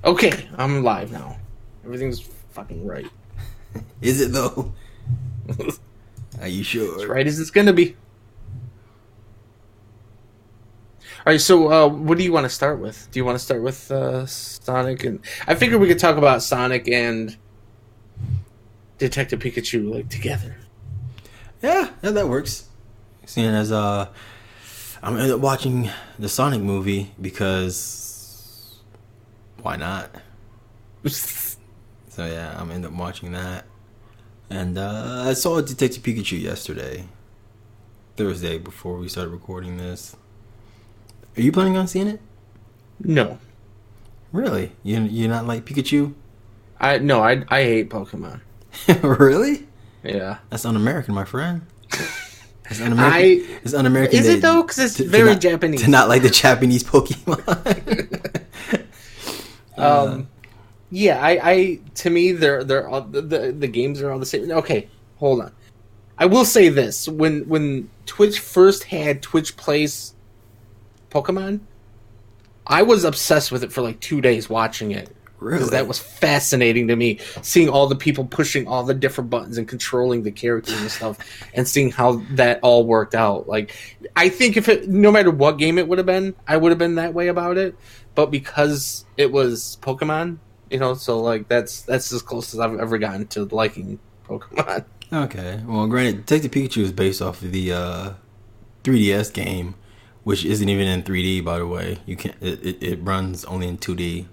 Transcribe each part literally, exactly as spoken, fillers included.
Okay, I'm live now. Everything's fucking right. Is it though? Are you sure? As right as it's gonna be. Alright, so uh, what do you want to start with? Do you want to start with uh, Sonic? And I figured we could talk about Sonic and Detective Pikachu like together. Yeah, yeah, that works. Seeing as uh, I'm ended up watching the Sonic movie because why not? So yeah, I'm ended up watching that, and uh, I saw Detective Pikachu yesterday, Thursday, before we started recording this. Are you planning on seeing it? No. Really? You you not like Pikachu? I no, I I hate Pokemon. Really? Yeah. That's un-American, my friend. It's un-American. I, it's un-American. Is to, it though? Because it's to, very to not, Japanese. To not like the Japanese Pokemon. um, yeah, I, I to me they're they're all, the, the the games are all the same. Okay, hold on. I will say this: when when Twitch first had Twitch Plays Pokemon, I was obsessed with it for like two days watching it. Really? Because that was fascinating to me, seeing all the people pushing all the different buttons and controlling the characters and stuff, and seeing how that all worked out. Like, I think if it, no matter what game it would have been, I would have been that way about it. But because it was Pokemon, you know, so like that's that's as close as I've ever gotten to liking Pokemon. Okay, well, granted, Detective Pikachu is based off of the uh, three D S game, which isn't even in three D, by the way. You can't. It, it, it runs only in two D.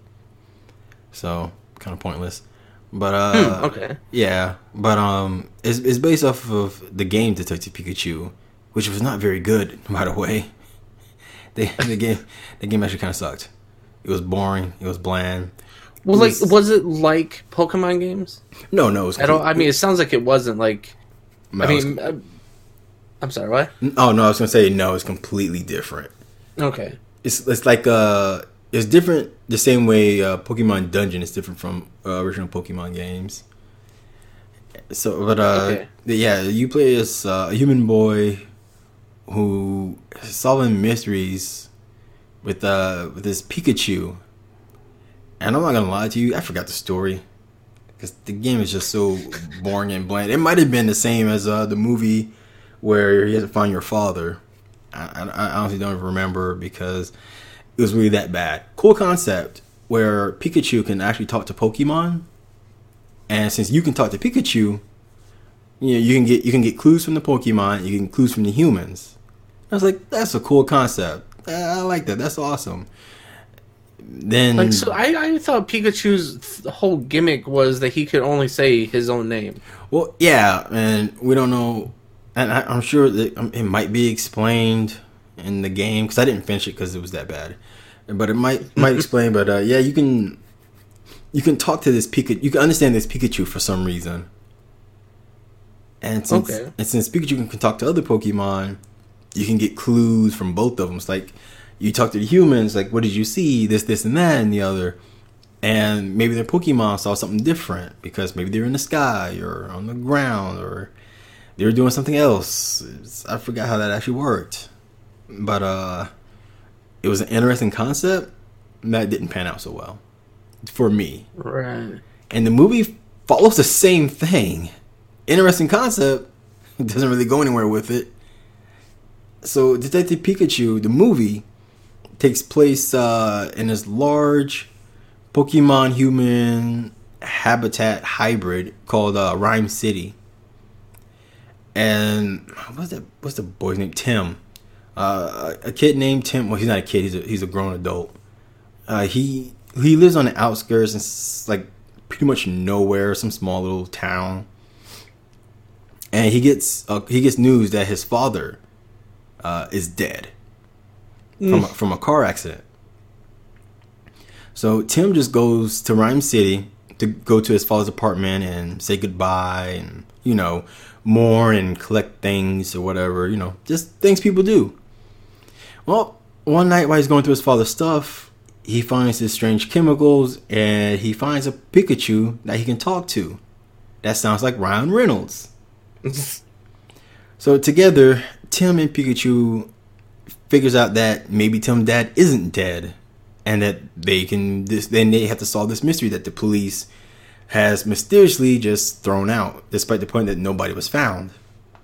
So kind of pointless, but uh, hmm, okay, yeah, but um, it's it's based off of the game Detective Pikachu, which was not very good, by the way. the the game the game actually kind of sucked. It was boring. It was bland. Well, it like, was, was it like Pokemon games? No, no. It was I don't. I mean, it sounds like it wasn't like. No, I mean, was, uh, I'm sorry. What? Oh no, I was gonna say no. It's completely different. Okay. It's it's like uh. It's different the same way uh, Pokemon Dungeon is different from uh, original Pokemon games. So, but uh, okay. yeah, you play as uh, a human boy who is solving mysteries with uh with this Pikachu. And I'm not gonna lie to you, I forgot the story because the game is just so boring and bland. It might have been the same as uh, the movie where you have to find your father. I, I, I honestly don't even remember because it was really that bad. Cool concept where Pikachu can actually talk to Pokemon, and since you can talk to Pikachu, you know you can get you can get clues from the Pokemon, you can get clues from the humans. I was like, that's a cool concept. I like that. That's awesome. Then, like, so I, I thought Pikachu's th- whole gimmick was that he could only say his own name. Well, yeah, and we don't know, and I, I'm sure that um, it might be explained in the game because I didn't finish it because it was that bad, but it might might explain. But uh, yeah, you can you can talk to this Pikachu. You can understand this Pikachu for some reason, and since okay. and since Pikachu can, can talk to other Pokemon, you can get clues from both of them. It's like you talk to the humans, like what did you see? This, this, and that, and the other, and maybe their Pokemon saw something different because maybe they're in the sky or on the ground or they were doing something else. It's, I forgot how that actually worked. But uh, it was an interesting concept that didn't pan out so well for me. Right. And the movie follows the same thing. Interesting concept, doesn't really go anywhere with it. So Detective Pikachu, the movie, takes place uh, in this large Pokemon human habitat hybrid called uh, Rhyme City. And what's that? What's the boy's name? Tim. Uh, a kid named Tim. Well, he's not a kid. He's a, he's a grown adult. Uh, he he lives on the outskirts, and like pretty much nowhere, some small little town. And he gets uh, he gets news that his father uh, is dead mm. from a, from a car accident. So Tim just goes to Rhyme City to go to his father's apartment and say goodbye, and you know, mourn and collect things or whatever. You know, just things people do. Well, one night while he's going through his father's stuff, he finds these strange chemicals, and he finds a Pikachu that he can talk to. That sounds like Ryan Reynolds. So together, Tim and Pikachu figures out that maybe Tim's dad isn't dead, and that they can this then they have to solve this mystery that the police has mysteriously just thrown out, despite the point that nobody was found.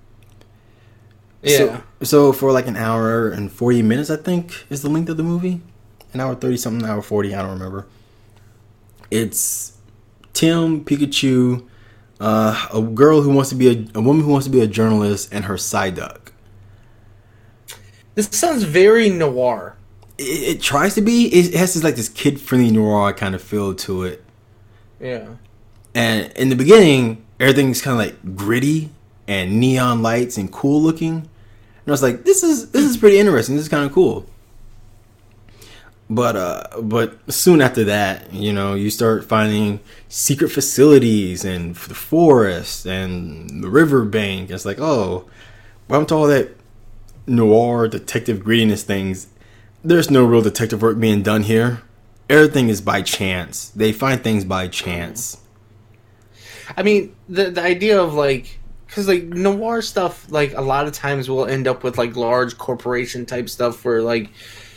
Yeah. So, so for like an hour and forty minutes, I think is the length of the movie. An hour thirty something, an hour forty, I don't remember. It's Tim, Pikachu, uh, a girl who wants to be a, a woman who wants to be a journalist, and her Psyduck. This sounds very noir. It, it tries to be. It has this like this kid-friendly noir kind of feel to it. Yeah. And in the beginning, everything's kind of like gritty and neon lights and cool looking. And I was like, this is this is pretty interesting. This is kind of cool. But uh, but soon after that, you know, you start finding secret facilities and the forest and the riverbank. It's like, oh, welcome to all that noir detective grittiness things. There's no real detective work being done here. Everything is by chance. They find things by chance. I mean, the the idea of like, because like noir stuff, like a lot of times will end up with like large corporation type stuff where like,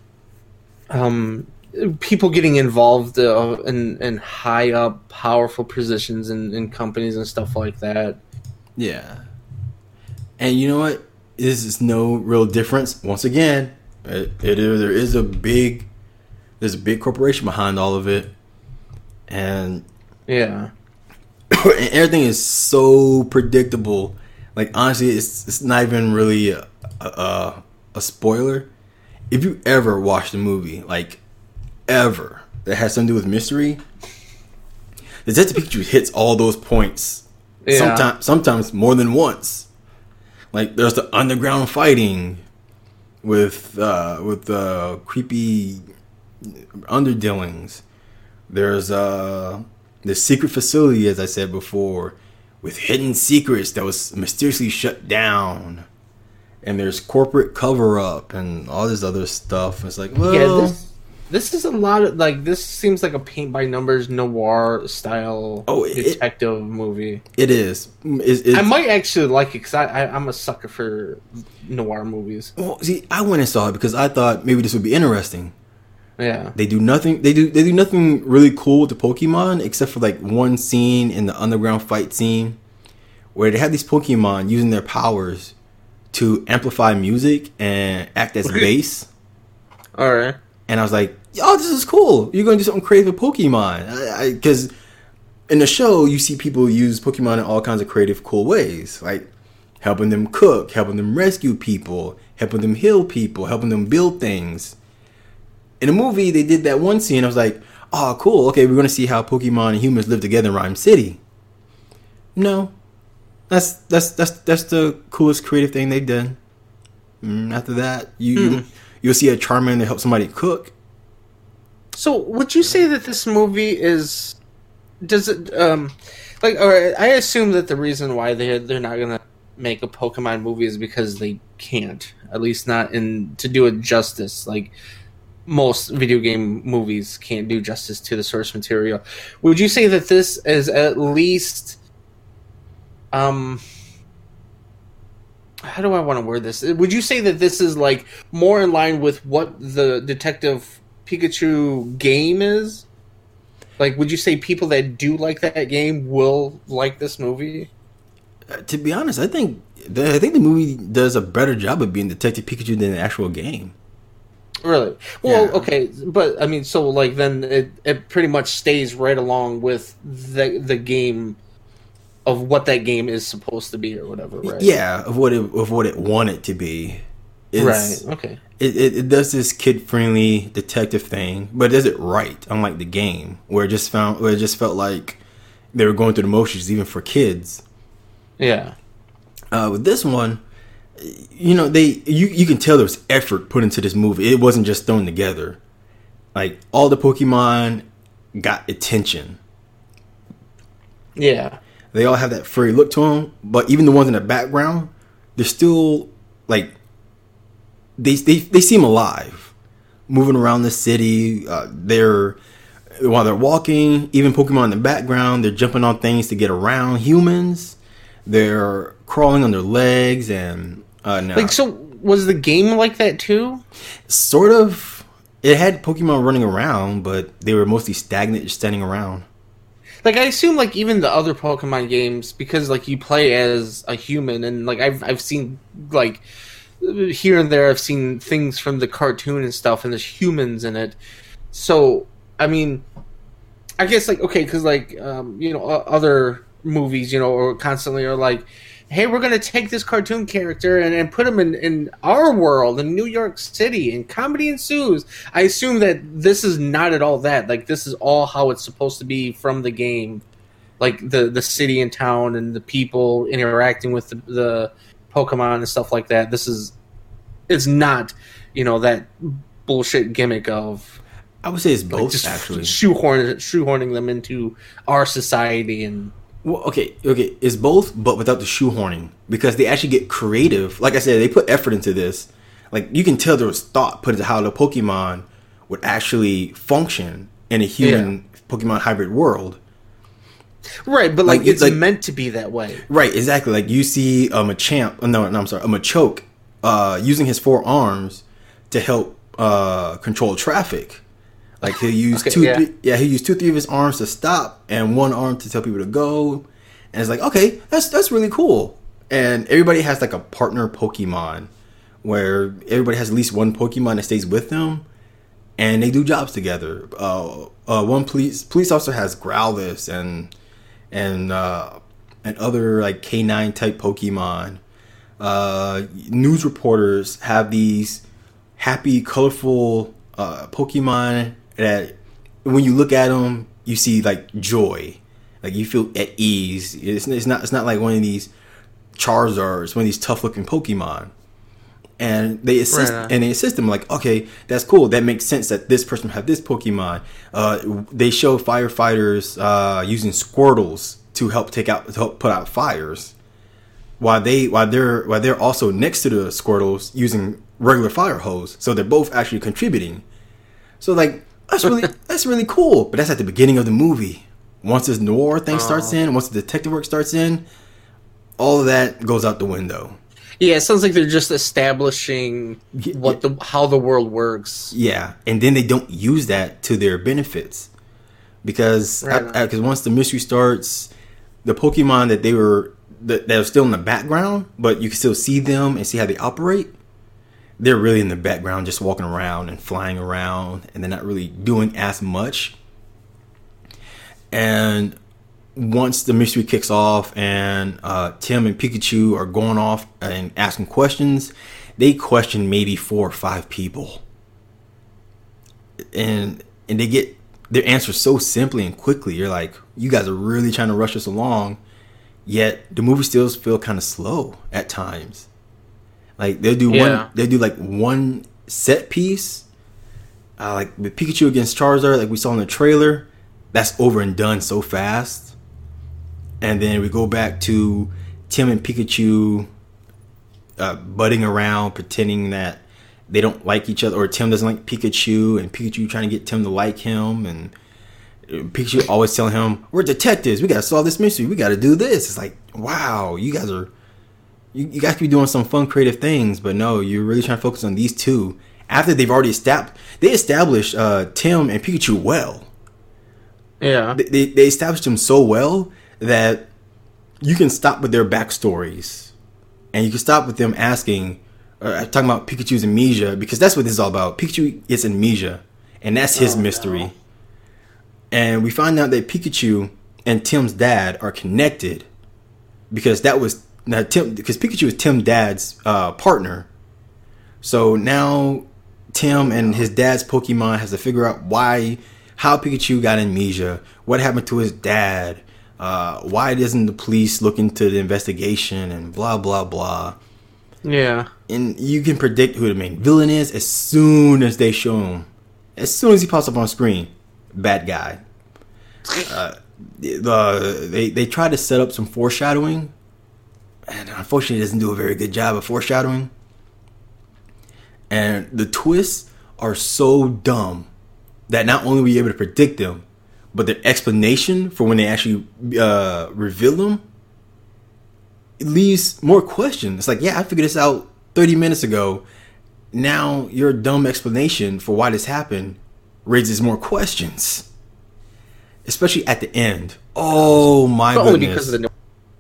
um, people getting involved uh, in in high up, powerful positions in, in companies and stuff like that. Yeah, and you know what? This is no real difference. Once again, it, it is, there is a big, there's a big corporation behind all of it, and yeah. and everything is so predictable. Like honestly, it's it's not even really a, a, a spoiler. If you ever watched a movie, like ever, that has something to do with mystery, Detective Pikachu hits all those points. Yeah. Sometimes, sometimes more than once. Like there's the underground fighting with uh, with uh, creepy underdealings. There's uh. the secret facility, as I said before, with hidden secrets that was mysteriously shut down. And there's corporate cover-up and all this other stuff. It's like, well... Yeah, this, this is a lot of, like, this seems like a paint-by-numbers noir-style oh, it, detective movie. It is. It's, it's, I might actually like it, because I, I, I'm a sucker for noir movies. Well, see, I went and saw it because I thought maybe this would be interesting. Yeah. They do nothing. They do. They do nothing really cool with the Pokemon except for like one scene in the underground fight scene, where they have these Pokemon using their powers to amplify music and act as bass. All right. And I was like, "Yo, this is cool. You're going to do something creative with Pokemon." Because in the show, you see people use Pokemon in all kinds of creative, cool ways, like helping them cook, helping them rescue people, helping them heal people, helping them build things. In the movie, they did that one scene. I was like, oh, cool. Okay, we're going to see how Pokemon and humans live together in Rhyme City. No. That's that's that's that's the coolest creative thing they've done. And after that, you, hmm. you, you'll see a Charmander to help somebody cook. So, would you say that this movie is... Does it... um, like, or I assume that the reason why they, they're not going to make a Pokemon movie is because they can't. At least not in to do it justice. Like... most video game movies can't do justice to the source material. Would you say that this is at least, um, how do I want to word this? Would you say that this is like more in line with what the Detective Pikachu game is? Like, would you say people that do like that game will like this movie? Uh, to be honest, I think the, I think the movie does a better job of being Detective Pikachu than the actual game. Really? Well, Yeah. okay, but I mean, so like then it, it pretty much stays right along with the the game of what that game is supposed to be or whatever, right? Yeah, of what it of what it wanted to be. It's, right. Okay. It, it it does this kid friendly detective thing, but it does it right, unlike the game where it just found where it just felt like they were going through the motions even for kids. Yeah. Uh, with this one, you know, they you, you can tell there was effort put into this movie. It wasn't just thrown together. Like all the Pokemon got attention. Yeah. They all have that furry look to them, but even the ones in the background, they're still like they they they seem alive, moving around the city. Uh, they're while they're walking, even Pokemon in the background, they're jumping on things to get around humans. They're crawling on their legs and uh, no. Like, so was the game like that too? Sort of. It had Pokemon running around, but they were mostly stagnant, just standing around. Like, I assume, like, even the other Pokemon games, because, like, you play as a human, and, like, I've I've seen, like, here and there, I've seen things from the cartoon and stuff, and there's humans in it. So, I mean, I guess, like, okay, because, like, um, you know, other movies, you know, or constantly are like, hey, we're going to take this cartoon character and, and put him in, in our world, in New York City, and comedy ensues. I assume that this is not at all that. Like, this is all how it's supposed to be from the game. Like, the, the city and town and the people interacting with the, the Pokemon and stuff like that. This is... It's not, you know, that bullshit gimmick of... I would say it's both, like, just actually. Shoehorn, shoehorning them into our society and... Well, okay, okay, it's both, but without the shoehorning, because they actually get creative. Like I said, they put effort into this. Like, you can tell there was thought put into how the Pokemon would actually function in a human yeah. Pokemon hybrid world. Right, but like, like it's like, meant to be that way. Right, exactly. Like, you see a Machamp, no, no, I'm sorry, a Machoke uh, using his four arms to help uh, control traffic. Like, he'll use okay, two, yeah. Three, yeah, he'll use two, three of his arms to stop, and one arm to tell people to go. And it's like, okay, that's that's really cool. And everybody has like a partner Pokemon, where everybody has at least one Pokemon that stays with them, and they do jobs together. Uh, uh, one police police officer has Growlithe and and uh, and other like K nine type Pokemon. Uh, news reporters have these happy, colorful uh, Pokemon that when you look at them, you see like joy, like you feel at ease. It's, it's not it's not like one of these Charizards, one of these tough looking Pokemon. And they assist right and they assist them like, okay, that's cool. That makes sense that this person have this Pokemon. Uh, they show firefighters uh, using Squirtles to help take out to help put out fires, while they while they're while they're also next to the Squirtles using regular fire hose. So they're both actually contributing. So like that's really that's really cool. But that's at the beginning of the movie. Once this noir thing starts in, once the detective work starts in, all of that goes out the window. Yeah, it sounds like they're just establishing what the how the world works. Yeah, and then they don't use that to their benefits because right because once the mystery starts, the Pokemon that they were that, that are still in the background, but you can still see them and see how they operate. They're really in the background, just walking around and flying around, and they're not really doing as much. And once the mystery kicks off and uh, Tim and Pikachu are going off and asking questions, they question maybe four or five people. And and they get their answers so simply and quickly. You're like, you guys are really trying to rush us along. Yet the movie still feel kind of slow at times. Like they'll do yeah. one, they'll do like one set piece, uh, like with Pikachu against Charizard, like we saw in the trailer. That's over and done so fast. And then we go back to Tim and Pikachu uh, butting around, pretending that they don't like each other, or Tim doesn't like Pikachu, and Pikachu trying to get Tim to like him, and Pikachu always telling him, "We're detectives. We gotta solve this mystery. We gotta do this." It's like, wow, you guys are, you, you guys could be doing some fun, creative things, but no, you're really trying to focus on these two after they've already established they established uh, Tim and Pikachu well. Yeah, they, they they established them so well that you can stop with their backstories, and you can stop with them asking, uh, talking about Pikachu's amnesia, because that's what this is all about. Pikachu gets amnesia, and that's his oh, mystery. No. And we find out that Pikachu and Tim's dad are connected because that was now Tim because Pikachu is Tim's dad's uh, partner. So now Tim and his dad's Pokemon has to figure out why, how Pikachu got amnesia, what happened to his dad. Uh, why doesn't the police look into the investigation and blah, blah, blah. Yeah. And you can predict who the main villain is as soon as they show him. As soon as he pops up on screen. Bad guy. Uh, the, they, they try to set up some foreshadowing. And unfortunately it doesn't do a very good job of foreshadowing. And the twists are so dumb that not only were you able to predict them, but their explanation for when they actually uh, reveal them, it leaves more questions. It's like, yeah, I figured this out thirty minutes ago. now your dumb explanation for why this happened raises more questions, especially at the end. Oh my but goodness! Only because of the.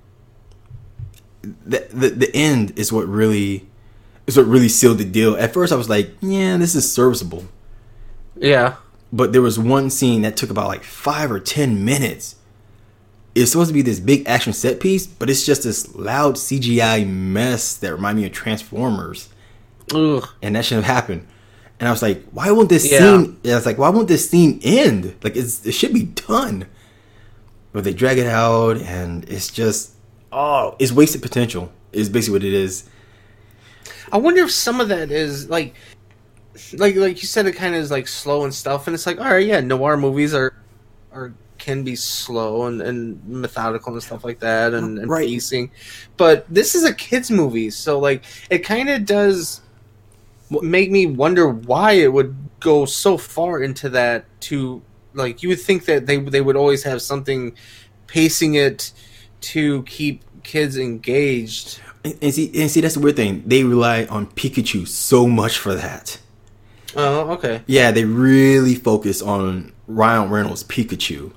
The, the the end is what really is what really sealed the deal. At first, I was like, "Yeah, this is serviceable." Yeah, but there was one scene that took about like five or ten minutes. It's supposed to be this big action set piece, but it's just this loud C G I mess that reminded me of Transformers. Ugh. And that shouldn't have happened. And I was like, "Why won't this yeah. scene?" I was like, "Why won't this scene end? Like, it's, it should be done." But they drag it out, and it's just. Oh, it's wasted potential. Is basically what it is. I wonder if some of that is like, like, like you said, it kind of is like slow and stuff, and it's like, all right, yeah, noir movies are, are can be slow and, and methodical and stuff like that, and, and right. pacing. But this is a kids movie, so like, it kind of does make me wonder why it would go so far into that. To like, you would think that they they would always have something pacing it to keep kids engaged. And, and see, and see, that's the weird thing. They rely on Pikachu so much for that. Oh, okay. Yeah, they really focus on Ryan Reynolds' Pikachu,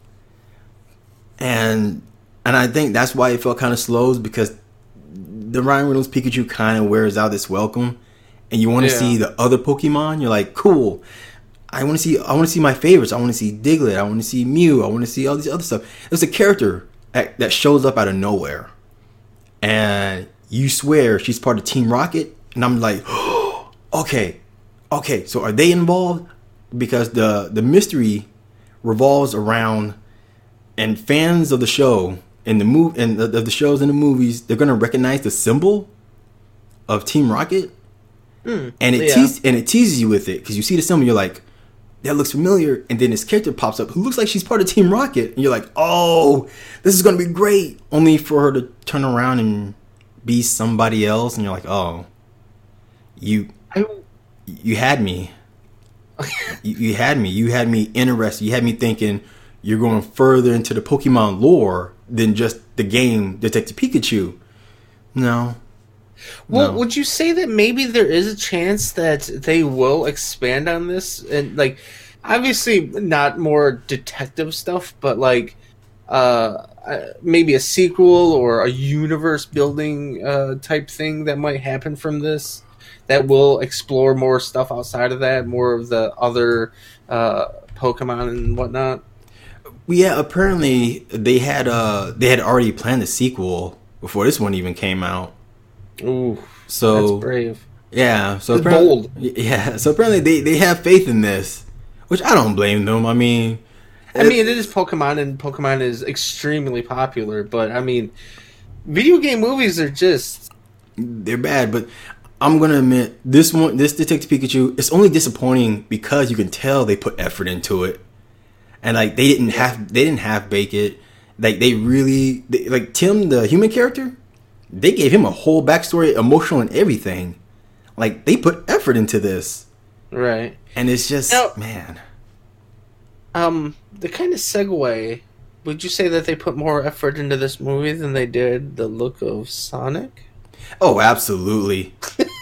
and and I think that's why it felt kind of slow, because the Ryan Reynolds Pikachu kind of wears out its welcome, and you want to yeah. see the other Pokemon. You're like, cool. I want to see. I want to see my favorites. I want to see Diglett. I want to see Mew. I want to see all these other stuff. There's a character that shows up out of nowhere, and you swear she's part of Team Rocket, and I'm like, oh, okay, okay. So are they involved? Because the the mystery revolves around, and fans of the show and the move and the, the shows and the movies, they're gonna recognize the symbol of Team Rocket, mm, and it yeah. teas- and it teases you with it because you see the symbol, you're like, that looks familiar, and then this character pops up who looks like she's part of Team Rocket, and you're like, oh, this is gonna be great, only for her to turn around and be somebody else, and you're like, oh, you I... you had me. you, you had me. You had me interested. You had me thinking you're going further into the Pokemon lore than just the game Detective Pikachu. No. Well, no. Would you say that maybe there is a chance that they will expand on this? And, like, obviously not more detective stuff, but, like, uh, maybe a sequel or a universe building uh, type thing that might happen from this that will explore more stuff outside of that, more of the other uh, Pokemon and whatnot? Yeah, apparently they had uh, they had already planned a sequel before this one even came out. Ooh, so that's brave. Yeah, so it's bold. Yeah, so apparently they, they have faith in this, which I don't blame them. I mean, I mean, it is Pokemon, and Pokemon is extremely popular. But I mean, video game movies are just they're bad. But I'm gonna admit, this one, this Detective Pikachu, it's only disappointing because you can tell they put effort into it, and like they didn't have they didn't half bake it. Like they really they, like Tim, the human character. They gave him a whole backstory, emotional and everything. Like, they put effort into this. Right. And it's just, now, man. Um, the kind of segue, would you say that they put more effort into this movie than they did the look of Sonic? Oh, absolutely.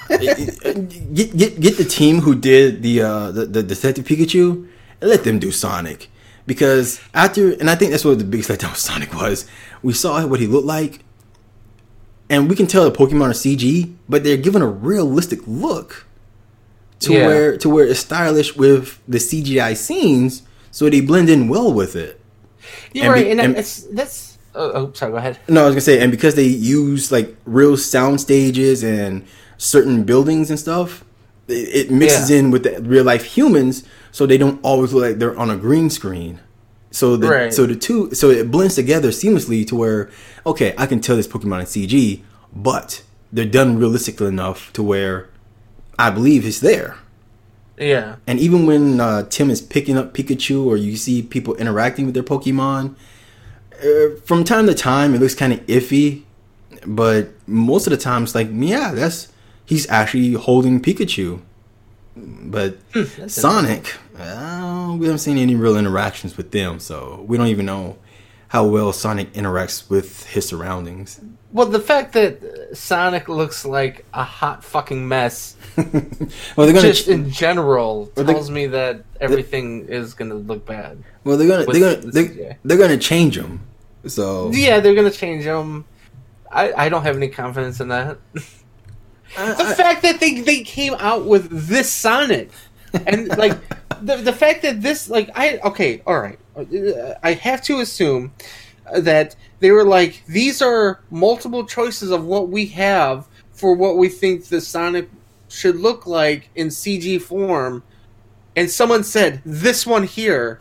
get, get get the team who did the, uh, the, the Detective Pikachu and let them do Sonic. Because after, and I think that's what the biggest letdown with Sonic was. We saw what he looked like. And we can tell the Pokemon are C G, but they're given a realistic look to yeah. where to where it's stylish with the C G I scenes, so they blend in well with it. You're and right, be, and, and it's that's. Oh, oh, sorry. Go ahead. No, I was gonna say, and because they use like real sound stages and certain buildings and stuff, it, it mixes yeah. in with the real life humans, so they don't always look like they're on a green screen. So the right. so the two so it blends together seamlessly to where, okay, I can tell this Pokemon is C G, but they're done realistically enough to where I believe it's there. Yeah. And even when uh, Tim is picking up Pikachu, or you see people interacting with their Pokemon, uh, from time to time it looks kind of iffy, but most of the time it's like, yeah, that's he's actually holding Pikachu. But hmm, Sonic, uh, we haven't seen any real interactions with them, so we don't even know how well Sonic interacts with his surroundings. Well, the fact that Sonic looks like a hot fucking mess, well, they're gonna just in general, they- tells me that everything is going to look bad. well, they're gonna with they're gonna the they're, C G I. they're gonna change him. So Yeah, they're going to change them. I, I don't have any confidence in that. I- The I- fact that they, they came out with this Sonic, and like the the fact that this like I okay all right, I have to assume that they were like, these are multiple choices of what we have for what we think the Sonic should look like in C G form, and someone said this one here,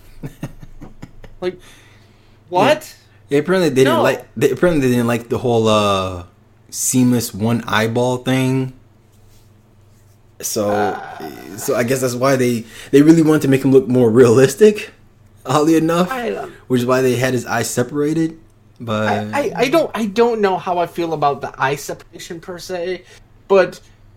like what? yeah, apparently they didn't No. like. They, apparently they didn't like the whole uh, seamless one eyeball thing. So, Uh. so I guess that's why they they really wanted to make him look more realistic. Oddly enough, I don't- which is why they had his eyes separated. But I, I, I don't I don't know how I feel about the eye separation per se, but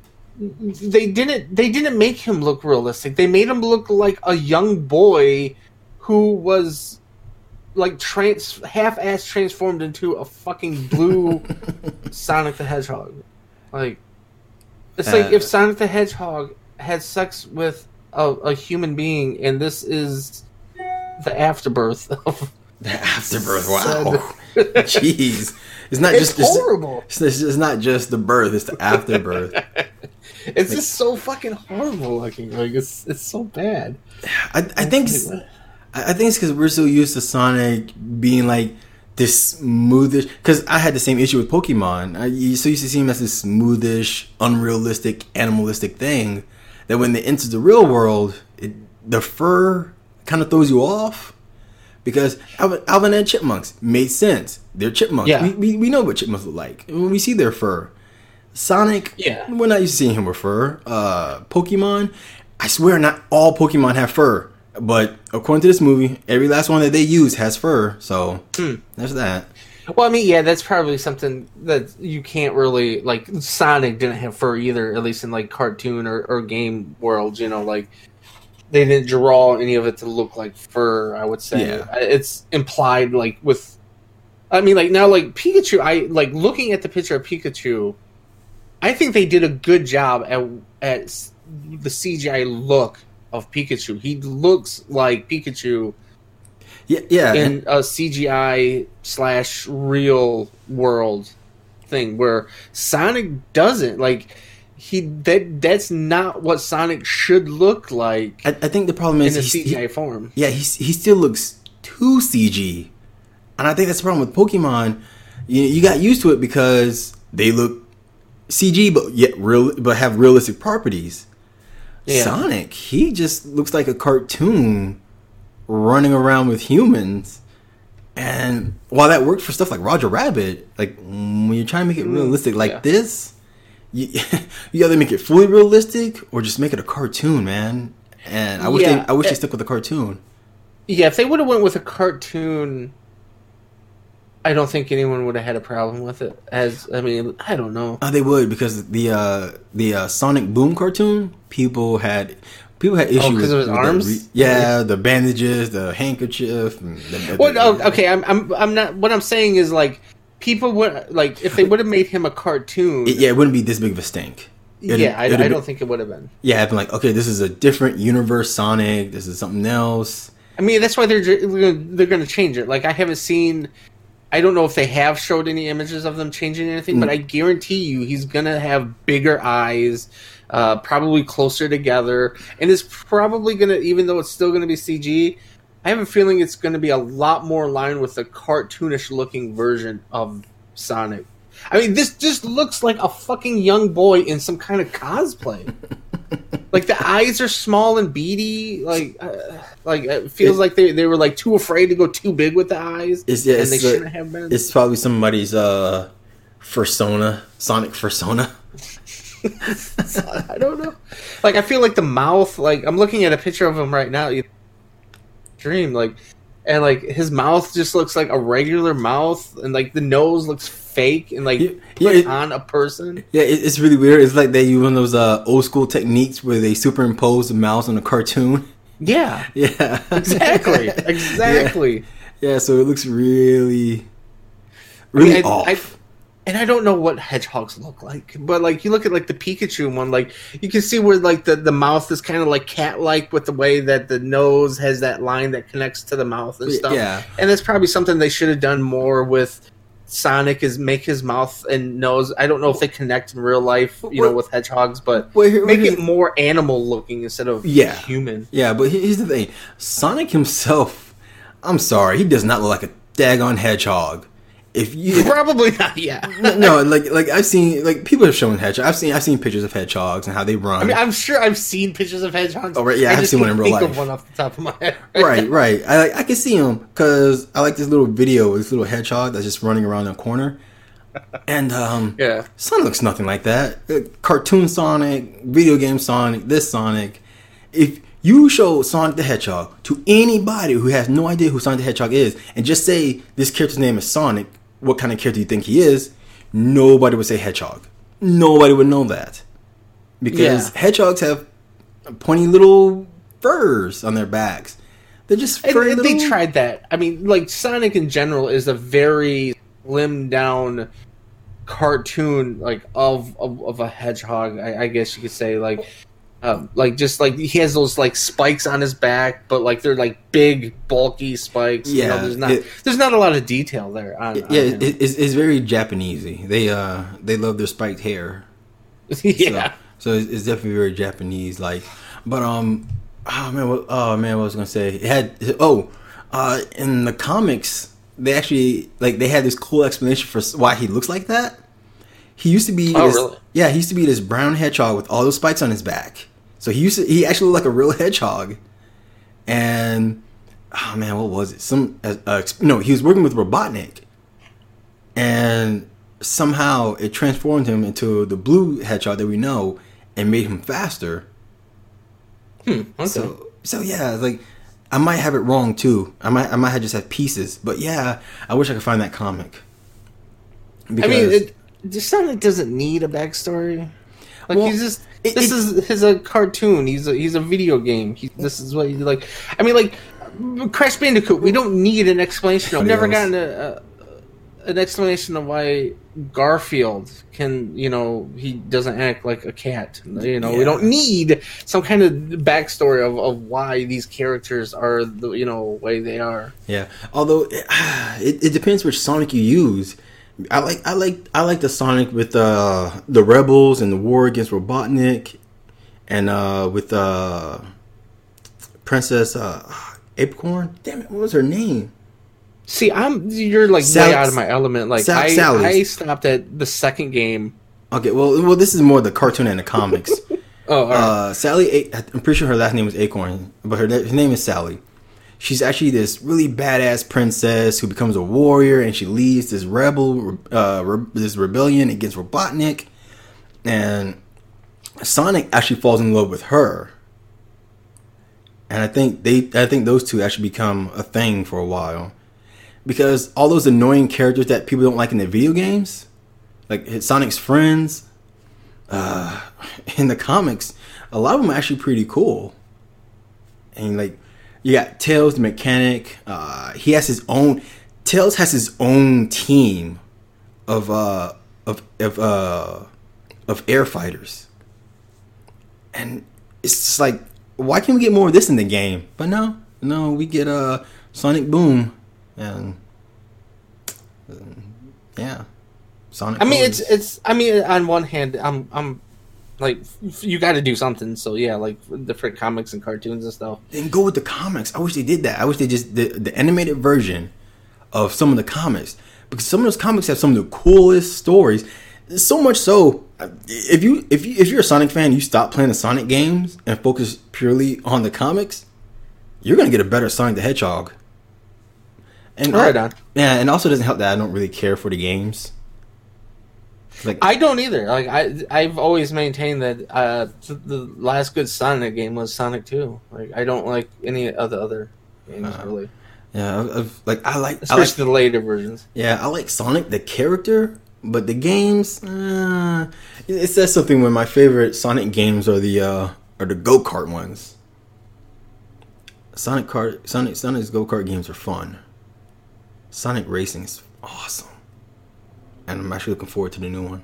they didn't they didn't make him look realistic. They made him look like a young boy who was like trans half-ass transformed into a fucking blue Sonic the Hedgehog. Like it's like Uh, if Sonic the Hedgehog had sex with a, a human being, and this is the afterbirth of the afterbirth. said- Wow, jeez, it's not It's just it's- horrible. It's, it's just not just the birth; it's the afterbirth. It's just so fucking horrible looking. Like it's it's so bad. I, I think it's, I I think it's because we're so used to Sonic being like this smoothish. Because I had the same issue with Pokemon. I you so used to see him as this smoothish, unrealistic, animalistic thing that when they enter the real world, it, the fur kind of throws you off. Because Alvin, Alvin and Chipmunks made sense. They're chipmunks. Yeah. We, we, we know what chipmunks look like when we see their fur. Sonic, Yeah. we're not used to seeing him with fur. Uh, Pokemon, I swear not all Pokemon have fur. But according to this movie, every last one that they use has fur. So Hmm. there's that. Well, I mean, yeah, that's probably something that you can't really like. Sonic didn't have fur either, at least in like cartoon or, or game worlds. You know, like they didn't draw any of it to look like fur. I would say Yeah. it's implied, like with. I mean, like now, like Pikachu. I like looking at the picture of Pikachu. I think they did a good job at at s- the C G I look of Pikachu. He looks like Pikachu Yeah, yeah. and- in a C G I slash real world thing where Sonic doesn't like he that that's not what Sonic should look like I, I think the problem in is a he's- C G I he, form. yeah, he he still looks too C G, and I think that's the problem with Pokemon. You you got used to it because they look C G, but yet real, but have realistic properties. Yeah. Sonic, he just looks like a cartoon running around with humans. And while that worked for stuff like Roger Rabbit, like when you're trying to make it realistic like yeah. this, you, you either make it fully realistic or just make it a cartoon, man. And I wish Yeah, they, I wish eh, they stuck with the cartoon. Yeah, if they would have went with a cartoon, I don't think anyone would have had a problem with it. As I mean, I don't know. Oh, they would because the uh, the uh, Sonic Boom cartoon, people had people had issues Oh, 'cause with, of his with the arms? re- yeah, the bandages, the handkerchief. And the, the, Well, the- oh, okay, I'm I'm I'm not. What I'm saying is like people would like if they would have made him a cartoon. It- yeah, it wouldn't be this big of a stink. It'd- yeah, I, it'd I be- don't think it would have been. Yeah, I'd be like, okay, this is a different universe Sonic. This is something else. I mean, that's why they're ju- they're going to change it. Like I haven't seen. I don't know if they have showed any images of them changing anything, but I guarantee you he's going to have bigger eyes, uh, probably closer together, and it's probably going to, even though it's still going to be C G, I have a feeling it's going to be a lot more in line with the cartoonish looking version of Sonic. I mean, this just looks like a fucking young boy in some kind of cosplay. Like the eyes are small and beady. Like, uh, like it feels It- like they, they were like too afraid to go too big with the eyes, It's yeah, and it's, they uh, shouldn't have been. it's probably somebody's uh persona, Sonic persona. I don't know. Like I feel like the mouth. Like I'm looking at a picture of him right now. You dream like, and like his mouth just looks like a regular mouth, and like the nose looks fake and like Yeah, put yeah, it- on a person. Yeah, it, it's really weird. It's like they use one of those uh, old school techniques where they superimpose the mouse on a cartoon. Yeah, Yeah, exactly, exactly. Yeah, so it looks really, really I mean, I, off. I, and I don't know what hedgehogs look like, but like you look at like the Pikachu one, like you can see where like the, the mouth is kind of like cat-like with the way that the nose has that line that connects to the mouth and stuff. Yeah, and that's probably something they should have done more with Sonic, is make his mouth and nose. I don't know if they connect in real life, you know, with hedgehogs, but well, here, make it more animal looking instead of yeah. human. Yeah, but here's the thing: Sonic himself, I'm sorry, he does not look like a daggone hedgehog. If you Probably not, yeah. no, no, like like I've seen like people have shown hedgehogs. I've seen I've seen pictures of hedgehogs and how they run. I mean, I'm sure I've seen pictures of hedgehogs. Oh, right, yeah, I I've just seen one can't in real think life. of one off the top of my head. right, right. I I can see him because I like this little video of this little hedgehog that's just running around the corner, and um, Yeah. Sonic looks nothing like that. Uh, Cartoon Sonic, video game Sonic, this Sonic. If you show Sonic the Hedgehog to anybody who has no idea who Sonic the Hedgehog is, and just say this character's name is Sonic, what kind of character you think he is, nobody would say hedgehog. Nobody would know that. Because Yeah. hedgehogs have pointy little furs on their backs. They're just And, furry and little... they tried that. I mean, like, Sonic in general is a very slimmed down cartoon, like, of of, of a hedgehog, I, I guess you could say. Like, um, like just like he has those like spikes on his back, but like they're like big, bulky spikes. Yeah, you know, there's not it- there's not a lot of detail there. On, Yeah, on it, him. it's, it's very Japanesey. They uh they love their spiked hair. yeah. So, so it's, it's definitely very Japanese like. But um oh man what, oh man what was I gonna say? It had oh uh in the comics they actually like they had this cool explanation for why he looks like that. He used to be Oh, this, really? yeah he used to be this brown hedgehog with all those spikes on his back. So he used to he actually looked like a real hedgehog. And oh man, what was it? Some uh, uh, no, he was working with Robotnik, and somehow it transformed him into the blue hedgehog that we know, and made him faster. Hmm, okay. So, so yeah, like I might have it wrong too. I might, I might have just have pieces, but yeah, I wish I could find that comic. I mean, it, Sonic doesn't need a backstory. Like Well, he's just it- this it- is his a cartoon. He's a, he's a video game. He, this is what he like. I mean, like Crash Bandicoot. We don't need an explanation. We've never Else. gotten a, a, an explanation of why Garfield can, you know, he doesn't act like a cat. You know, Yeah. we don't need some kind of backstory of, of why these characters are the you know way they are. Yeah, although it, it, it depends which Sonic you use. I like I like I like the Sonic with uh, the Rebels and the war against Robotnik, and uh, with uh, Princess uh, Acorn. Damn it, what was her name? See, I'm you're like Sal- way out of my element. Like Sal- I, Sally's. I stopped at the second game. Okay, well, well, this is more the cartoon and the comics. Oh, all right. uh, Sally, A- I'm pretty sure her last name was Acorn, but her her name is Sally. She's actually this really badass princess who becomes a warrior, and she leads this rebel, uh, re- this rebellion against Robotnik. And Sonic actually falls in love with her, and I think they, I think those two actually become a thing for a while, because all those annoying characters that people don't like in the video games, like Sonic's friends, uh, in the comics, a lot of them are actually pretty cool, and like. You got Tails the mechanic. Uh, he has his own. Tails has his own team of uh of of uh of air fighters, and it's just like, why can't we get more of this in the game? But no, no, we get uh Sonic Boom, and uh, yeah, Sonic. I mean, Colors. it's it's. I mean, on one hand, I'm I'm like you got to do something. So yeah, like different comics and cartoons and stuff. Then go with the comics. I wish they did that. I wish they just the the animated version of some of the comics, because some of those comics have some of the coolest stories. So much so, if you if you if you're a Sonic fan, you stop playing the Sonic games and focus purely on the comics, you're gonna get a better Sonic the Hedgehog. And Right I- on. yeah, and also doesn't help that I don't really care for the games. Like I don't either. Like I, I've always maintained that uh, th- the last good Sonic game was Sonic two. Like I don't like any of the other games Uh, really, yeah, I've, I've- like I like I like especially the later versions. Yeah, I like Sonic the character, but the games, uh, it says something when my favorite Sonic games are the uh, are the go kart ones. Sonic kart, Sonic Sonic's go kart games are fun. Sonic Racing is awesome, and I'm actually looking forward to the new one.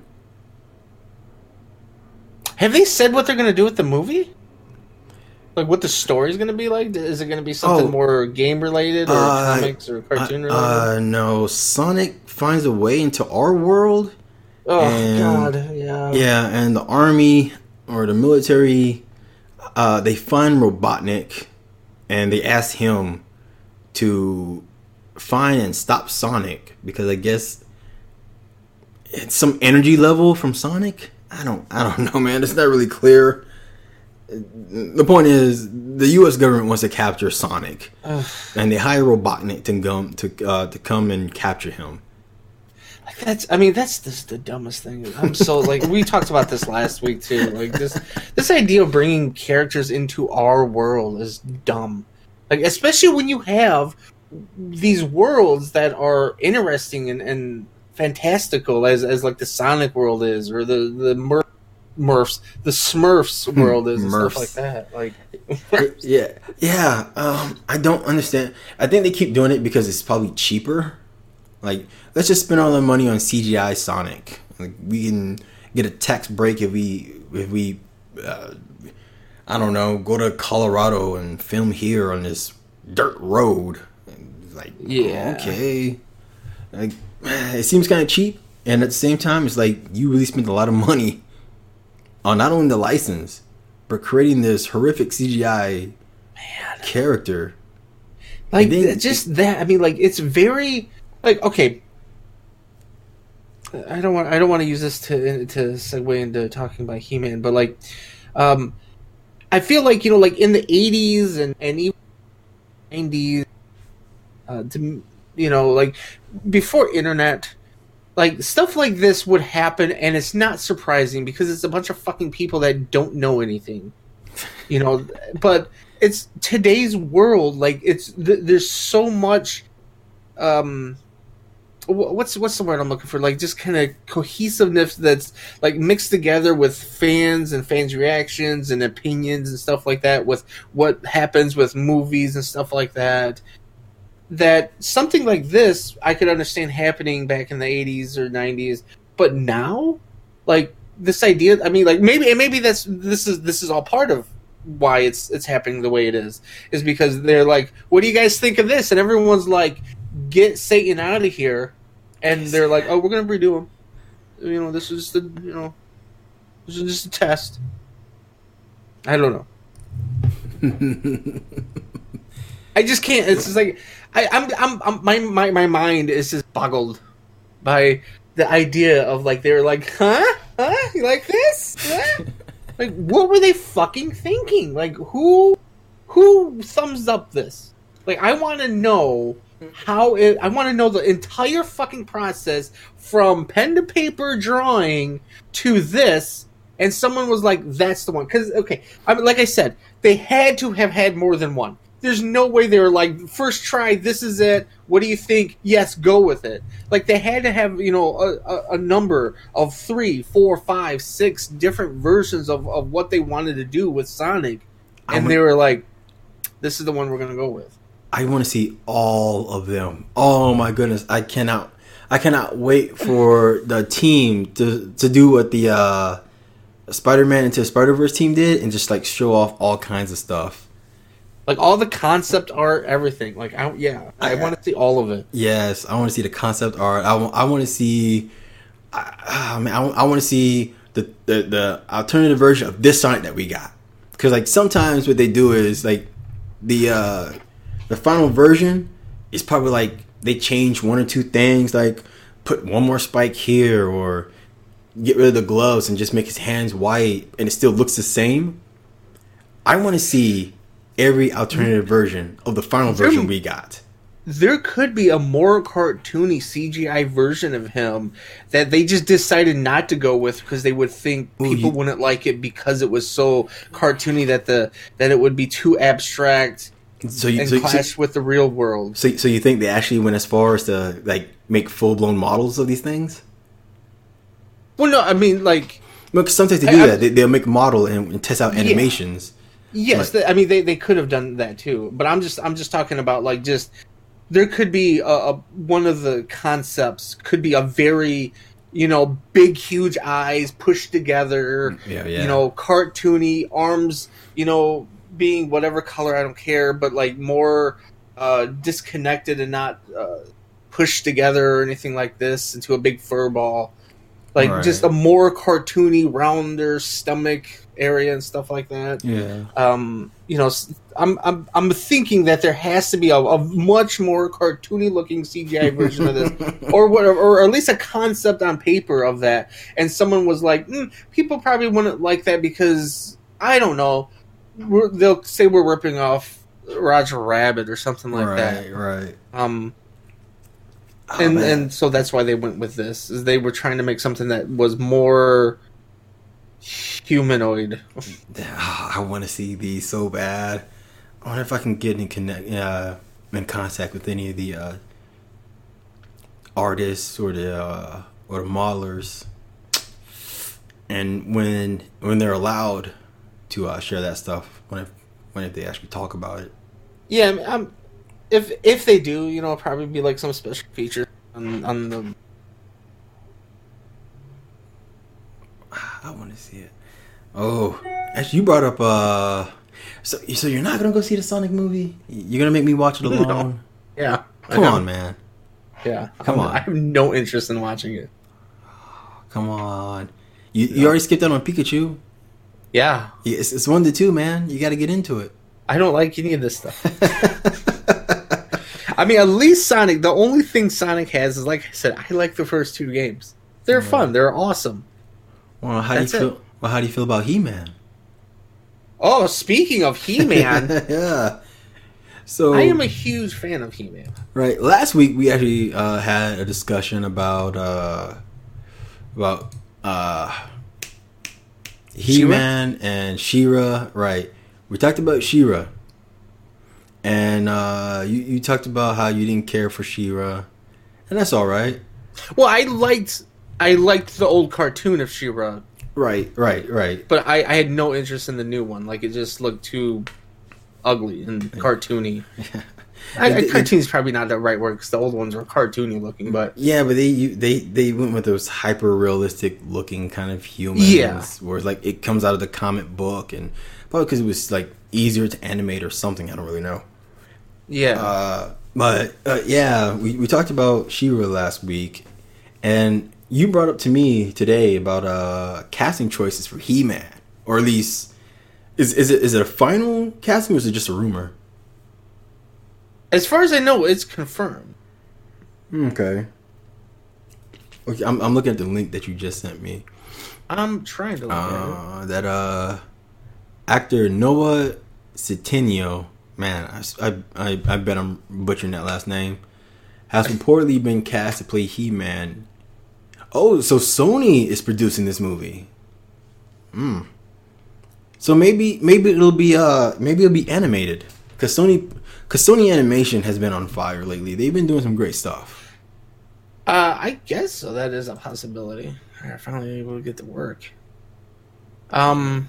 Have they said what they're going to do with the movie? Like, what the story's going to be like? Is it going to be something oh, more game-related, or uh, comics, or cartoon-related? Uh, no, Sonic finds a way into our world. Oh, and, God, yeah. Yeah, and the army, or the military, uh, they find Robotnik, and they ask him to find and stop Sonic, because I guess it's some energy level from Sonic. I don't, I don't know, man. It's not really clear. The point is, the U S government wants to capture Sonic, Ugh. and they hire Robotnik to come to uh, to come and capture him. That's, I mean, that's just the dumbest thing. I'm so like, we talked about this last week too. Like this, this idea of bringing characters into our world is dumb. Like, especially when you have these worlds that are interesting and, and fantastical, as as like the Sonic world is, or the the Mur- Murphs, the Smurfs world is, and stuff like that. Like, yeah, yeah. Um, I don't understand. I think they keep doing it because it's probably cheaper. Like, let's just spend all the money on C G I Sonic. Like, we can get a tax break if we if we. Uh, I don't know, go to Colorado and film here on this dirt road. Like, yeah, okay. Like, it seems kind of cheap, and at the same time, it's like you really spent a lot of money on not only the license, but creating this horrific C G I Man. character. Like, then, just that. I mean, like, it's very like okay. I don't want. I don't want to use this to to segue into talking about He-Man, but like, um. I feel like, you know, like in the eighties and, and even nineties, uh, to, you know, like before internet, like stuff like this would happen, and it's not surprising because it's a bunch of fucking people that don't know anything, you know. But it's today's world, like it's th- there's so much. Um, What's what's the word I'm looking for? Like, just kind of cohesiveness that's like mixed together with fans and fans' reactions and opinions and stuff like that. With what happens with movies and stuff like that. That something like this I could understand happening back in the eighties or nineties, but now, like this idea. I mean, like maybe and maybe that's this is this is all part of why it's it's happening the way it is. Is because they're like, what do you guys think of this? And everyone's like, get Satan out of here, and they're like, "Oh, we're gonna redo him." You know, this is just a, you know, this is just a test. I don't know. I just can't. It's just like I, I'm, I'm, I'm, my, my, my mind is just boggled by the idea of like they're like, huh, huh, you like this? Huh? Like, what were they fucking thinking? Like, who, who thumbs up this? Like, I want to know. How it, I want to know the entire fucking process from pen to paper drawing to this, and someone was like, "That's the one." Because okay, I mean, like I said, they had to have had more than one. There's no way they were like, first try, this is it. What do you think? Yes, go with it. Like they had to have, you know, a, a, a number of three, four, five, six different versions of, of what they wanted to do with Sonic, and they were like, "This is the one we're gonna go with." I want to see all of them. Oh my goodness, I cannot, I cannot wait for the team to to do what the uh, Spider-Man Into Spider-Verse team did, and just like show off all kinds of stuff, like all the concept art, everything. Like, I, yeah, I, I want to see all of it. Yes, I want to see the concept art. I want, I want to see, I, I, mean, I, I want to see the, the the alternative version of this Sonic that we got, because like sometimes what they do is like the. Uh, The final version is probably like they change one or two things, like put one more spike here or get rid of the gloves and just make his hands white and it still looks the same. I want to see every alternative version of the final version we got. There could be a more cartoony C G I version of him that they just decided not to go with because they would think people Ooh, you, wouldn't like it because it was so cartoony that the that it would be too abstract. So you and so, clash so, with the real world. So, so you think they actually went as far as to like make full blown models of these things? Well, no, I mean like. Well, cause sometimes they do I, that. They, they'll make a model and, and test out animations. Yeah. Yes, like, I mean they, they could have done that too. But I'm just I'm just talking about like just there could be a, a one of the concepts could be a very, you know, big, huge eyes pushed together, yeah, yeah. you know, cartoony arms, you know, being whatever color, I don't care, but like more uh, disconnected and not uh, pushed together or anything like this into a big fur ball. Like right. just a more cartoony, rounder stomach area and stuff like that. Yeah. Um, you know, I'm I'm I'm thinking that there has to be a, a much more cartoony looking C G I version of this, or whatever, or at least a concept on paper of that. And someone was like, mm, people probably wouldn't like that because I don't know. We're, they'll say we're ripping off Roger Rabbit or something like right, that. Right. Right. Um. Oh, and man. and so that's why they went with this. Is they were trying to make something that was more humanoid. I want to see these so bad. I wonder if I can get in connect uh, in contact with any of the uh, artists or the uh, or the modelers, and when when they're allowed to uh, share that stuff, when if, when if they actually talk about it. Yeah, I mean, I'm, if if they do, you know, it'll probably be like some special feature on on the. I want to see it. Oh, actually, you brought up. Uh, so, so you're not gonna go see the Sonic movie? You're gonna make me watch it alone? No. Yeah. Come on, man. Yeah. Come I'm, on. I have no interest in watching it. Come on. You you already skipped out on Pikachu. Yeah. It's, it's one to two, man. You got to get into it. I don't like any of this stuff. I mean, at least Sonic. The only thing Sonic has is, like I said, I like the first two games. They're Yeah. fun. They're awesome. Well, how That's do you it. feel? Well, how do you feel about He-Man? Oh, speaking of He-Man, yeah. So I am a huge fan of He-Man. right. Last week we actually uh, had a discussion about uh, about uh, He-Man and She-Ra. Right. We talked about She-Ra, and uh, you you talked about how you didn't care for She-Ra, and that's all right. Well, I liked I liked the old cartoon of She-Ra, Right. Right. Right. but I, I had no interest in the new one. Like, it just looked too ugly and cartoony. I, I, cartoon's probably not the right word because the old ones were cartoony looking, but Yeah, but they you, they they went with those hyper realistic looking kind of humans. Yeah. Where it's like it comes out of the comic book, and probably because it was like easier to animate or something. I don't really know. yeah. Uh, but uh, yeah, we we talked about She-Ra last week, and you brought up to me today about uh casting choices for He-Man, or at least is is it is it a final casting or is it just a rumor? As far as I know, it's confirmed. Okay. Okay, I'm I'm looking at the link that you just sent me. I'm trying to look at Uh, that uh, actor Noah Centineo, man, I, I, I, I bet I'm butchering that last name, has reportedly been cast to play He-Man. Oh, so Sony is producing this movie. Hmm. So maybe maybe it'll be uh maybe it'll be animated because Sony because Sony Animation has been on fire lately. They've been doing some great stuff. it. Uh, I guess so. That is a possibility. I'm finally able to get to work. Um.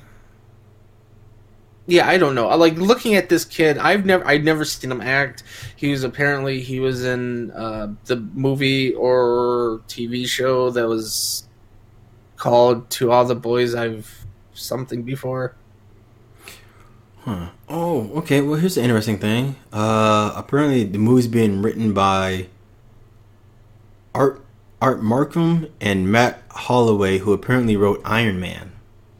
Yeah, I don't know. I like looking at this kid. I've never, I've never seen him act. He was apparently he was in uh, the movie or T V show that was called "To All the Boys I've Something Before." Huh. Oh, okay. Well, here's the interesting thing. Uh, apparently, the movie's being written by Art Art Markham and Matt Holloway, who apparently wrote Iron Man.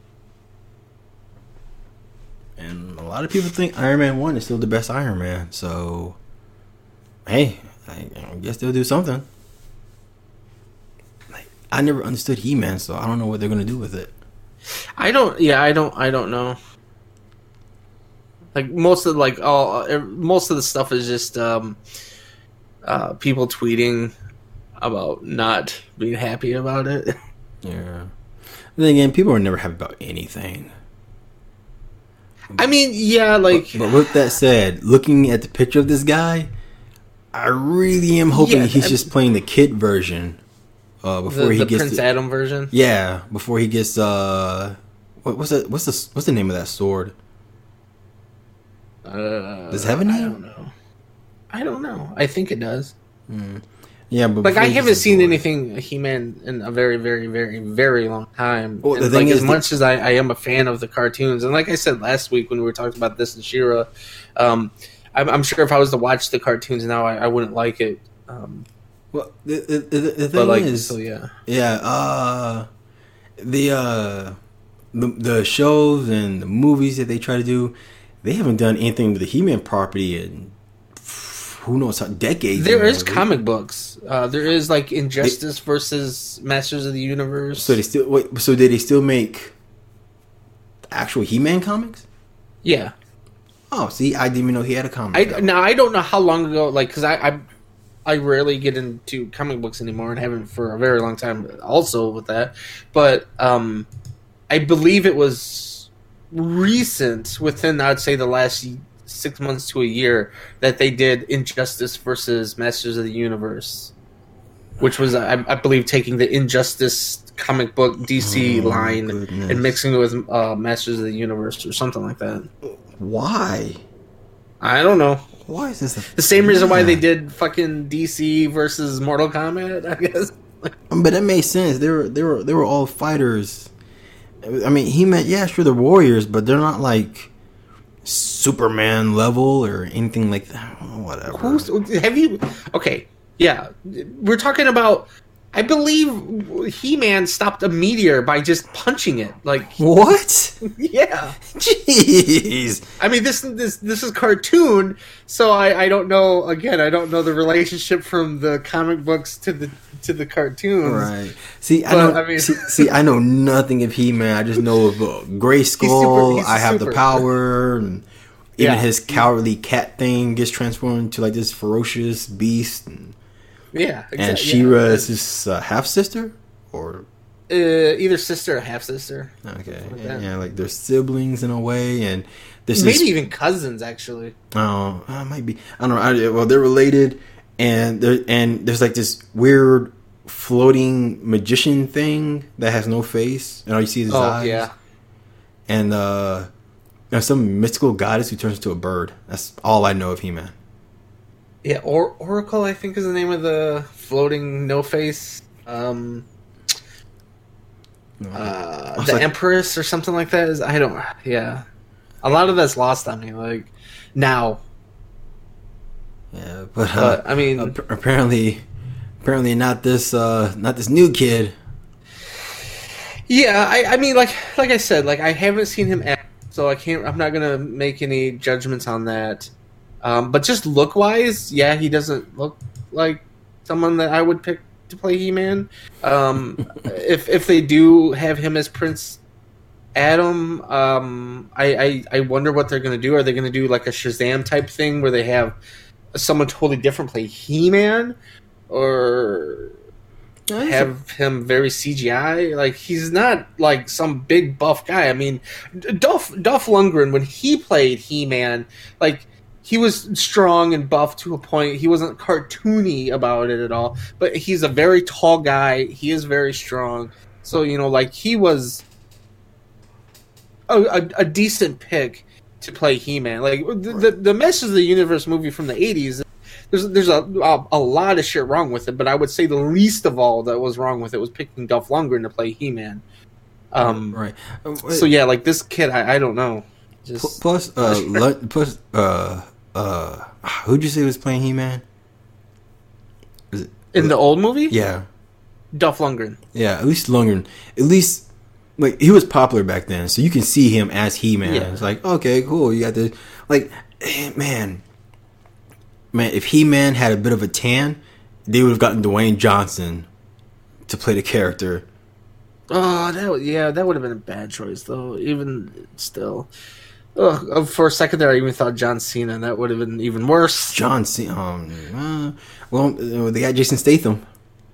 And a lot of people think Iron Man one is still the best Iron Man. So, hey, I, I guess they'll do something. Like, I never understood He-Man, so I don't know what they're gonna do with it. I don't. Yeah, I don't. I don't know. Like most of like all uh, most of the stuff is just um, uh, people tweeting about not being happy about it. Yeah. Then again, people are never happy about anything. I mean, yeah, like. But, but with that said, looking at the picture of this guy, I really am hoping Yeah, he's I- just playing the kid version uh, before the, he the gets Prince to, Adam version. yeah, before he gets uh, what, what's that? What's the what's the name of that sword? Uh, Does it have a I name? don't know. I don't know. I think it does. Mm. Yeah, but like I haven't seen boy. anything He-Man in a very, very, very, very long time. Well, the and thing like is as the- much as I, I am a fan of the cartoons, and like I said last week when we were talking about this and She-Ra, um, I'm, I'm sure if I was to watch the cartoons now, I, I wouldn't like it. Um, Well, the the, the, the thing but like, is, so yeah, yeah, uh, the uh, the the shows and the movies that they try to do, they haven't done anything to the He-Man property in who knows how decades. there now, is right? comic books. Uh, there is like Injustice versus Masters of the Universe. So they still wait. So did they still make actual He-Man comics? Yeah. Oh, see, I didn't even know he had a comic. I now I don't know how long ago, like, because I, I I rarely get into comic books anymore and haven't for a very long time. Also with that, but um, I believe it was recent, within I'd say the last six months to a year, that they did Injustice versus Masters of the Universe, which was I, I believe taking the Injustice comic book D C Oh, line goodness. and mixing it with uh, Masters of the Universe or something like that. Why? I don't know. Why is this a, The same reason why they Yeah. did fucking D C versus Mortal Kombat, I guess. But that made sense. They were they were they were all fighters. I mean, he meant yeah, sure they're warriors, but they're not like Superman level or anything like that. Oh, whatever. Who's, have you? Okay, yeah, we're talking about. I believe He-Man stopped a meteor by just punching it. Like, What? yeah. Jeez. I mean, this this this is cartoon, so I, I don't know. Again, I don't know the relationship from the comic books to the to the cartoons. Right. See, I But, know. I mean- see, see, I know nothing of He-Man. I just know of uh, Grayskull. he's I have the super. power, and even Yeah. his cowardly cat thing gets transformed into like this ferocious beast. And, Yeah, and exactly. She-Ra yeah. is his uh, half sister, or uh, either sister or half sister. okay, Like yeah, that. yeah, like they're siblings in a way, and there's Maybe this. even cousins, actually. Oh, uh, might be. I don't know. I, well, they're related, and there and there's like this weird floating magician thing that has no face, and all you see is his Oh eyes. yeah. And uh, there's some mystical goddess who turns into a bird. That's all I know of He-Man. Yeah, or Oracle, I think, is the name of the floating no face. Um, No, uh, I was the like- Empress or something like that. Is I don't. Yeah, a lot of that's lost on me. Like now, yeah, but, uh, but I mean, ap- apparently, apparently not this, uh, not this new kid. yeah. I, I mean, like like I said, like I haven't seen him act, so I can't. I'm not gonna make any judgments on that. Um, but just look wise, yeah, he doesn't look like someone that I would pick to play He-Man. Um, if if they do have him as Prince Adam, um, I, I I wonder what they're gonna do. Are they gonna do like a Shazam type thing where they have someone totally different play He-Man, or have him very C G I? Like he's not like some big buff guy. I mean, Dolph Dolph Lundgren, when he played He-Man, like. He was strong and buff to a point. He wasn't cartoony about it at all. But he's a very tall guy. He is very strong. So, you know, like, he was a, a, a decent pick to play He-Man. Like, the, the, the Masters of the Universe movie from the eighties, there's there's a, a, a lot of shit wrong with it. But I would say the least of all that was wrong with it was picking Dolph Lundgren to play He-Man. Um, right. So, yeah, like, this kid, I, I don't know. P- Just... Plus, uh, Lu- plus, uh, uh, who'd you say was playing He-Man? Is it In the old movie? Yeah, Dolph Lundgren. yeah. At least Lundgren. At least, like he was popular back then, so you can see him as He-Man. Yeah. It's like, okay, cool. You got this. Like, eh, man, man. If He-Man had a bit of a tan, they would have gotten Dwayne Johnson to play the character. Oh, that would- yeah, that would have been a bad choice though. Even still, Ugh, for a second there, I even thought John Cena. That would have been even worse. John Cena. Um, uh, well, uh, they got Jason Statham.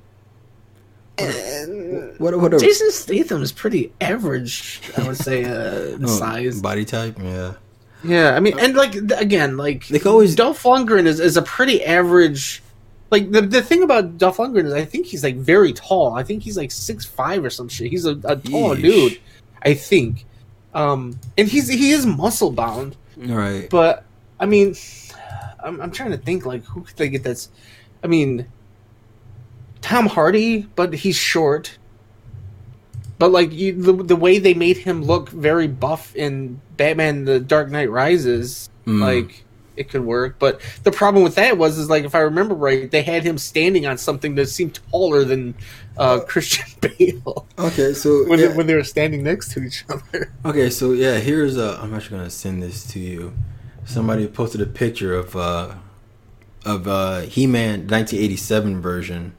And What? What? A, Jason Statham is pretty average, I would say, uh, in oh, size. body type. Yeah. Yeah, I mean, and like th- again, like They could always- Dolph Lundgren is, is a pretty average. Like the the thing about Dolph Lundgren is, I think he's like very tall. I think he's like six five or some shit. He's a, a tall Yeesh. dude, I think. Um, and he's he is muscle bound. All right. But I mean, I'm, I'm trying to think like who could they get that's. I mean, Tom Hardy, but he's short. But like you, the the way they made him look very buff in Batman: The Dark Knight Rises, mm. like it could work. But the problem with that was is like if I remember right, they had him standing on something that seemed taller than uh, Christian Bale. Okay, so when yeah. they, when they were standing next to each other. Okay, so yeah, here's a. I'm actually gonna send this to you. Somebody posted a picture of uh, of uh, He-Man nineteen eighty-seven version,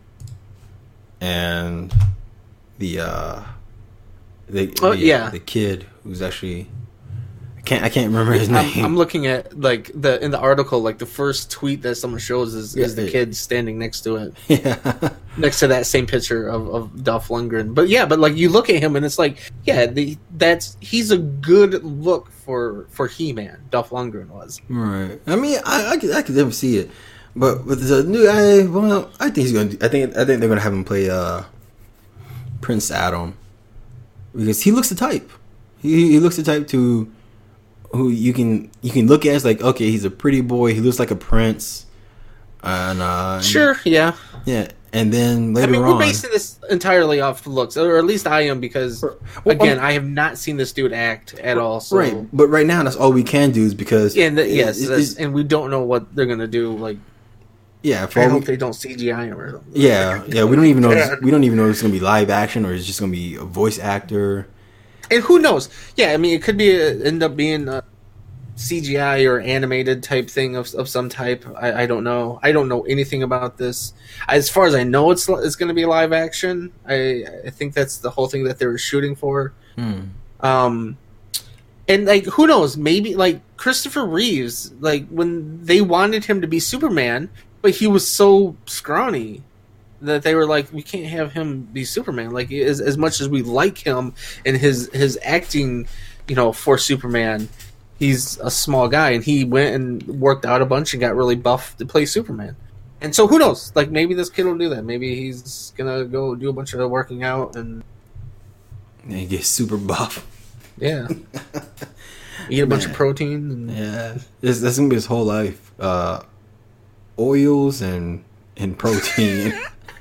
and the. Uh, The, oh the, yeah, uh, the kid who's actually I can't I can't remember his name. I'm, I'm looking at like the in the article, like the first tweet that someone shows is, yeah, is the yeah. kid standing next to it, yeah, next to that same picture of, of Dolph Lundgren. But yeah, but like you look at him and it's like yeah, the that's he's a good look for for He-Man. Dolph Lundgren was right. I mean, I I could, I could never see it, but with the new guy, well, I think he's gonna. I think I think they're gonna have him play uh, Prince Adam. Because he looks the type, he, he looks the type to who you can you can look at as like, okay, he's a pretty boy. He looks like a prince, and uh, sure, yeah, yeah. And then later I mean, on, we're basing this entirely off looks, or at least I am, because well, again, um, I have not seen this dude act at all. So. Right, but right now, that's all we can do is because yeah, and the, yes, it, it, and we don't know what they're gonna do. Like, yeah, I hope we, they don't C G I him or something. Yeah, yeah, we don't even know. This, we don't even know if it's gonna be live action or it's just gonna be a voice actor. And who knows? Yeah, I mean, it could be a, end up being a C G I or animated type thing of of some type. I, I don't know. I don't know anything about this. As far as I know, it's it's going to be live action. I I think that's the whole thing that they were shooting for. Hmm. Um, and like, who knows? Maybe like Christopher Reeves, like when they wanted him to be Superman. But he was so scrawny that they were like, we can't have him be Superman. Like as as much as we like him and his his acting, you know, for Superman, he's a small guy, and he went and worked out a bunch and got really buff to play Superman. And so who knows? Like maybe this kid will do that. Maybe he's gonna go do a bunch of working out and and he gets super buff. Yeah, eat a bunch of protein. And... Yeah, this, that's gonna be his whole life. Uh, oils and and protein.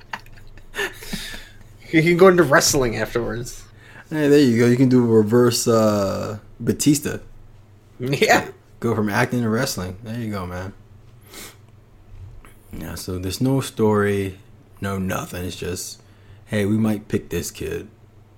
You can go into wrestling afterwards. Hey, there you go. You can do a reverse uh, Batista. Yeah. Go from acting to wrestling. There you go, man. Yeah, so there's no story, no nothing. It's just, hey, we might pick this kid.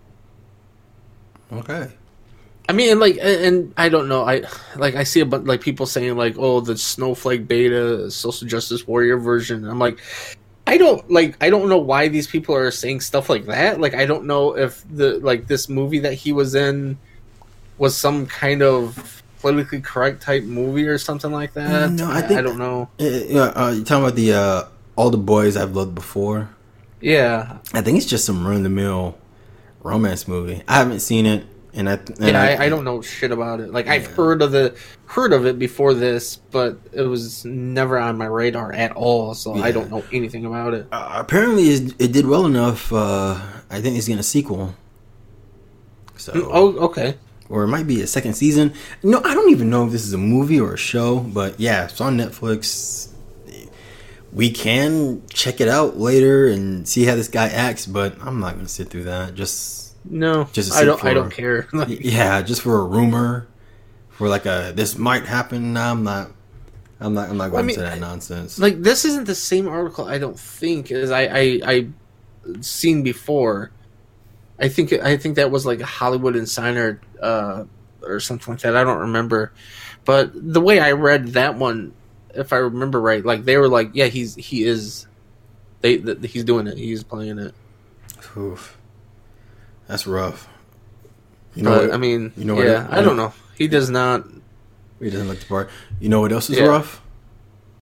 Okay. I mean, and like, and I don't know. I like I see a bunch like people saying like, "Oh, the Snowflake Beta Social Justice Warrior version." I'm like, I don't like. I don't know why these people are saying stuff like that. Like, I don't know if the like this movie that he was in was some kind of politically correct type movie or something like that. No, I think I don't know. Yeah, uh, you're talking about the uh, All the Boys I've Loved Before. Yeah, I think it's just some run of the mill romance movie. I haven't seen it. And I, and yeah, I, I, I don't know shit about it. Like yeah. I've heard of the heard of it before this, but it was never on my radar at all. So yeah. I don't know anything about it. Uh, apparently, it did well enough. Uh, I think it's getting a sequel. So, oh, okay. Or it might be a second season. No, I don't even know if this is a movie or a show. But yeah, it's on Netflix. We can check it out later and see how this guy acts. But I'm not gonna sit through that. Just. No, just I don't. For, I don't care. Yeah, just for a rumor, for like a this might happen. No, I'm not. I'm not. I'm not going I mean, into that nonsense. Like this isn't the same article. I don't think as I I, I seen before. I think I think that was like a Hollywood Insider uh, or something like that. I don't remember, but the way I read that one, if I remember right, like they were like, yeah, he's he is, they the, he's doing it. He's playing it. Oof. That's rough. You know, but, what, I mean, you know, yeah, what, I don't know. He does not. He doesn't look the part. You know what else is yeah. rough?